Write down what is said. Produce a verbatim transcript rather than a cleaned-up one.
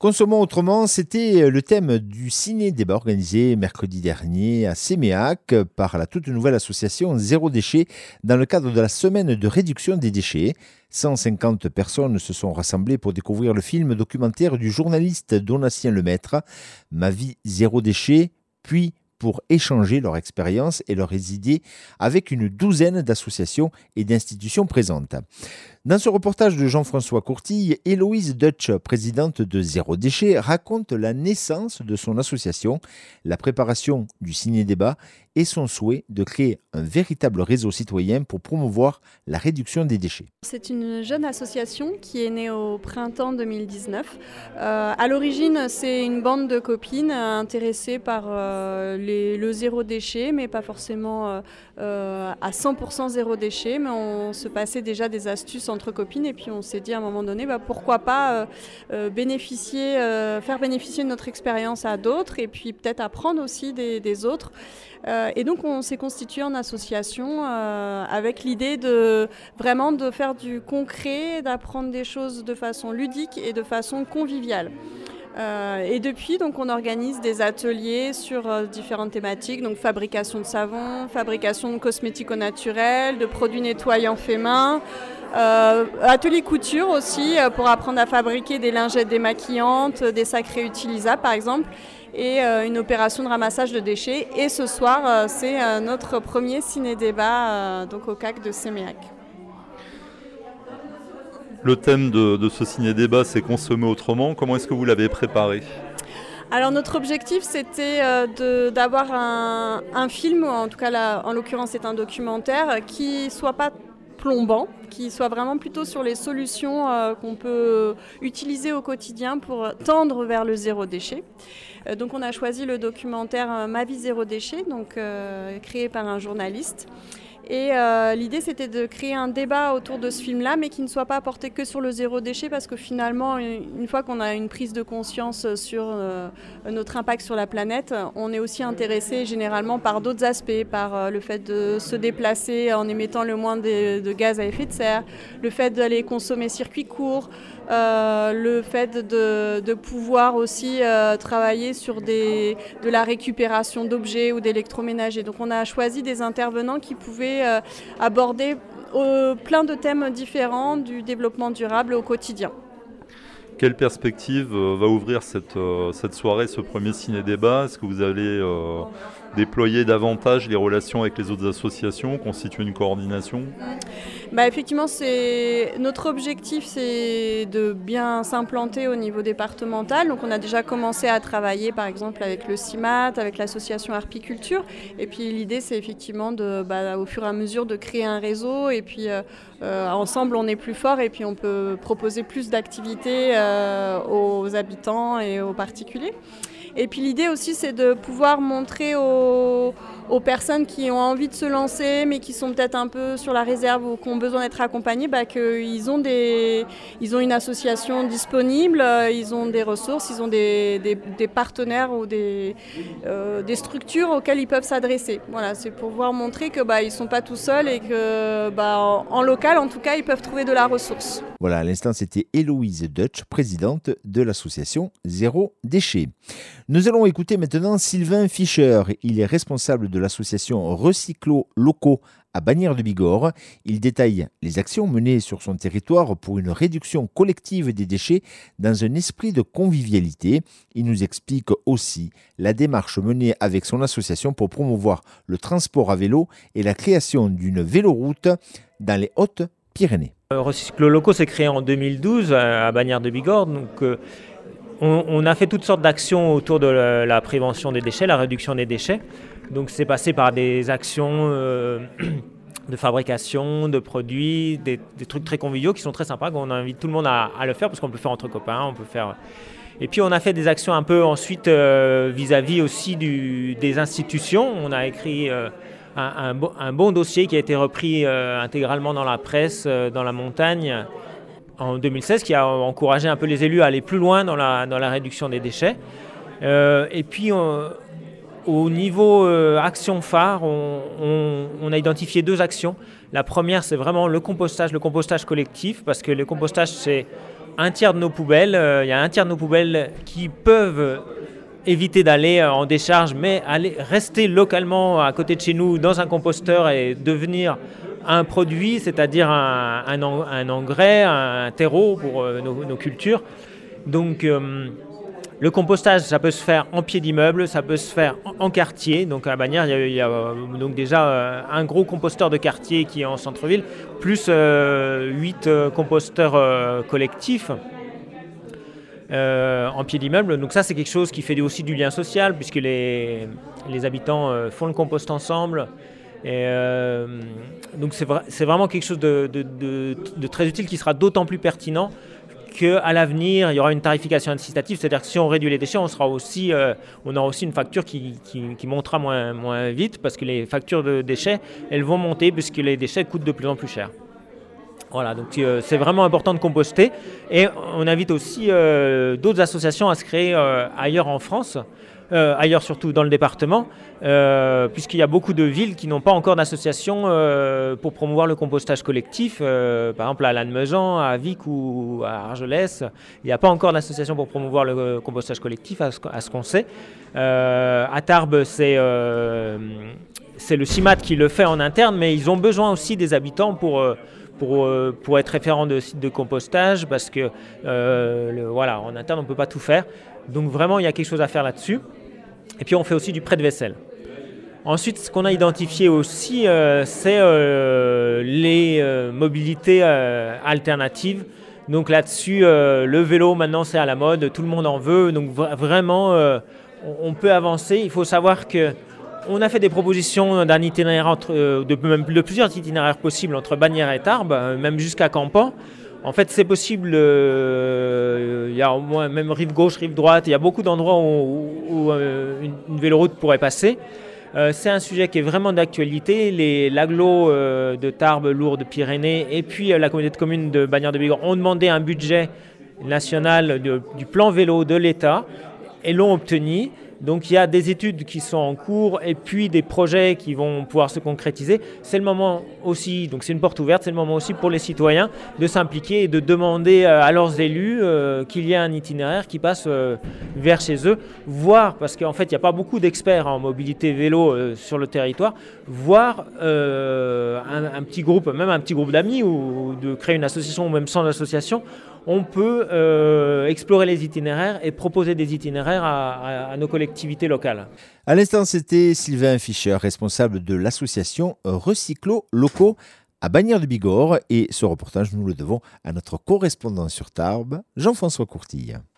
Consommons autrement, c'était le thème du ciné-débat organisé mercredi dernier à Séméac par la toute nouvelle association Zéro Déchet dans le cadre de la semaine de réduction des déchets. cent cinquante personnes se sont rassemblées pour découvrir le film documentaire du journaliste Donatien Lemaître, Ma vie zéro déchet, puis pour échanger leur expérience et leurs idées avec une douzaine d'associations et d'institutions présentes. Dans ce reportage de Jean-François Courtille, Héloïse Dutch, présidente de Zéro Déchet, raconte la naissance de son association, la préparation du ciné-débat et son souhait de créer un véritable réseau citoyen pour promouvoir la réduction des déchets. C'est une jeune association qui est née au printemps deux mille dix-neuf. Euh, à l'origine, c'est une bande de copines intéressées par euh, les, le zéro déchet, mais pas forcément euh, euh, à cent pour cent zéro déchet, mais on se passait déjà des astuces entre copines et puis on s'est dit à un moment donné, bah, pourquoi pas euh, euh, bénéficier, euh, faire bénéficier de notre expérience à d'autres et puis peut-être apprendre aussi des, des autres. Euh, et donc on s'est constitué en association euh, avec l'idée de vraiment de faire du concret, d'apprendre des choses de façon ludique et de façon conviviale. Euh, et depuis, donc, on organise des ateliers sur euh, différentes thématiques, donc fabrication de savon, fabrication de cosmétiques au naturel, de produits nettoyants faits main, euh, atelier couture aussi euh, pour apprendre à fabriquer des lingettes démaquillantes, des sacs réutilisables par exemple, et euh, une opération de ramassage de déchets. Et ce soir, euh, c'est euh, notre premier ciné-débat euh, donc au C A C de Séméac. Le thème de, de ce ciné-débat, c'est consommer autrement. Comment est-ce que vous l'avez préparé ? Alors notre objectif, c'était euh, de, d'avoir un, un film, ou en tout cas là, en l'occurrence c'est un documentaire, qui soit pas plombant, qui soit vraiment plutôt sur les solutions euh, qu'on peut utiliser au quotidien pour tendre vers le zéro déchet. Euh, donc on a choisi le documentaire euh, Ma vie zéro déchet, donc euh, créé par un journaliste. Et euh, l'idée, c'était de créer un débat autour de ce film-là, mais qui ne soit pas porté que sur le zéro déchet, parce que finalement, une fois qu'on a une prise de conscience sur euh, notre impact sur la planète, on est aussi intéressé généralement par d'autres aspects, par euh, le fait de se déplacer en émettant le moins de, de gaz à effet de serre, le fait d'aller consommer circuit court, euh, le fait de, de pouvoir aussi euh, travailler sur des, de la récupération d'objets ou d'électroménager. Donc on a choisi des intervenants qui pouvaient euh, aborder euh, plein de thèmes différents du développement durable au quotidien. Quelle perspective euh, va ouvrir cette, euh, cette soirée, ce premier ciné-débat ? Est-ce que vous allez euh, déployer davantage les relations avec les autres associations, constituer une coordination ? Bah, effectivement, c'est... notre objectif, c'est de bien s'implanter au niveau départemental. Donc, on a déjà commencé à travailler, par exemple, avec le CIMAT, avec l'association Arpiculture. Et puis, l'idée, c'est effectivement, de, bah, au fur et à mesure, de créer un réseau. Et puis, euh, euh, ensemble, on est plus fort. Et puis, on peut proposer plus d'activités euh, aux habitants et aux particuliers. Et puis l'idée aussi, c'est de pouvoir montrer aux, aux personnes qui ont envie de se lancer, mais qui sont peut-être un peu sur la réserve ou qui ont besoin d'être accompagnées, bah, qu'ils ont, des, ils ont une association disponible, ils ont des ressources, ils ont des, des, des partenaires ou des, euh, des structures auxquelles ils peuvent s'adresser. Voilà, c'est pour pouvoir montrer qu'ils bah, ne sont pas tout seuls et que bah, en, en local, en tout cas, ils peuvent trouver de la ressource. Voilà, à l'instant, c'était Héloïse Dutch, présidente de l'association Zéro Déchet. Nous allons écouter maintenant Sylvain Fischer. Il est responsable de l'association Recyclo Locaux à Bagnères de Bigorre. Il détaille les actions menées sur son territoire pour une réduction collective des déchets dans un esprit de convivialité. Il nous explique aussi la démarche menée avec son association pour promouvoir le transport à vélo et la création d'une véloroute dans les Hautes-Pyrénées. Recyclo Locaux s'est créé en deux mille douze à Bagnères de Bigorre. Donc, euh, on, on a fait toutes sortes d'actions autour de la, la prévention des déchets, la réduction des déchets. Donc c'est passé par des actions euh, de fabrication, de produits, des, des trucs très conviviaux qui sont très sympas. On invite tout le monde à, à le faire parce qu'on peut faire entre copains, on peut faire... Et puis on a fait des actions un peu ensuite euh, vis-à-vis aussi du, des institutions. On a écrit... Euh, Un, un, bon, un bon dossier qui a été repris euh, intégralement dans la presse, euh, dans la montagne, en deux mille seize, qui a encouragé un peu les élus à aller plus loin dans la, dans la réduction des déchets. Euh, et puis, on, au niveau euh, action phare, on, on, on a identifié deux actions. La première, c'est vraiment le compostage, le compostage collectif, parce que le compostage, c'est un tiers de nos poubelles, euh, il y a un tiers de nos poubelles qui peuvent éviter d'aller en décharge, mais aller rester localement à côté de chez nous dans un composteur et devenir un produit, c'est-à-dire un, un, un engrais, un terreau pour euh, nos, nos cultures. Donc euh, le compostage, ça peut se faire en pied d'immeuble, ça peut se faire en, en quartier. Donc à Bagnères, il y a, il y a euh, donc déjà euh, un gros composteur de quartier qui est en centre-ville, plus euh, huit euh, composteurs euh, collectifs. Euh, en pied d'immeuble. Donc ça, c'est quelque chose qui fait aussi du lien social, puisque les, les habitants euh, font le compost ensemble. Et euh, donc c'est, vra- c'est vraiment quelque chose de, de, de, de très utile, qui sera d'autant plus pertinent qu'à l'avenir, il y aura une tarification incitative, c'est-à-dire que si on réduit les déchets, on, sera aussi, euh, on aura aussi une facture qui, qui, qui montera moins, moins vite, parce que les factures de déchets, elles vont monter, puisque les déchets coûtent de plus en plus cher. Voilà, donc euh, c'est vraiment important de composter, et on invite aussi euh, d'autres associations à se créer euh, ailleurs en France, euh, ailleurs surtout dans le département, euh, puisqu'il y a beaucoup de villes qui n'ont pas encore d'association euh, pour promouvoir le compostage collectif. Euh, par exemple à Lannemezan, à Vic ou à Argelès, il n'y a pas encore d'association pour promouvoir le compostage collectif, à ce, à ce qu'on sait. Euh, à Tarbes, c'est... Euh, c'est le CIMAT qui le fait en interne, mais ils ont besoin aussi des habitants pour... Euh, Pour, pour être référent de site de compostage, parce que euh, le, voilà, en interne on ne peut pas tout faire, donc vraiment il y a quelque chose à faire là-dessus. Et puis on fait aussi du prêt de vaisselle. Ensuite, ce qu'on a identifié aussi, euh, c'est euh, les euh, mobilités euh, alternatives. Donc là-dessus, euh, le vélo maintenant c'est à la mode, tout le monde en veut, donc v- vraiment euh, on, on peut avancer. Il faut savoir que on a fait des propositions d'un itinéraire, entre, de, même, de plusieurs itinéraires possibles entre Bagnères et Tarbes, même jusqu'à Campan. En fait, c'est possible, euh, il y a au moins même rive gauche, rive droite, il y a beaucoup d'endroits où, où euh, une, une véloroute pourrait passer. Euh, c'est un sujet qui est vraiment d'actualité. Les, l'agglo euh, de Tarbes, Lourdes, Pyrénées et puis euh, la communauté de communes de Bagnères de Bigorre ont demandé un budget national de, du plan vélo de l'État et l'ont obtenu. Donc il y a des études qui sont en cours et puis des projets qui vont pouvoir se concrétiser. C'est le moment aussi, donc c'est une porte ouverte, c'est le moment aussi pour les citoyens de s'impliquer et de demander à leurs élus euh, qu'il y ait un itinéraire qui passe euh, vers chez eux, voire, parce qu'en fait il n'y a pas beaucoup d'experts en mobilité vélo euh, sur le territoire, voire euh, un, un petit groupe, même un petit groupe d'amis, ou de créer une association ou même sans association. On peut euh, explorer les itinéraires et proposer des itinéraires à, à, à nos collectivités locales. À l'instant, c'était Sylvain Fischer, responsable de l'association Recyclo Locaux à Bagnères de Bigorre. Et ce reportage, nous le devons à notre correspondant sur Tarbes, Jean-François Courtille.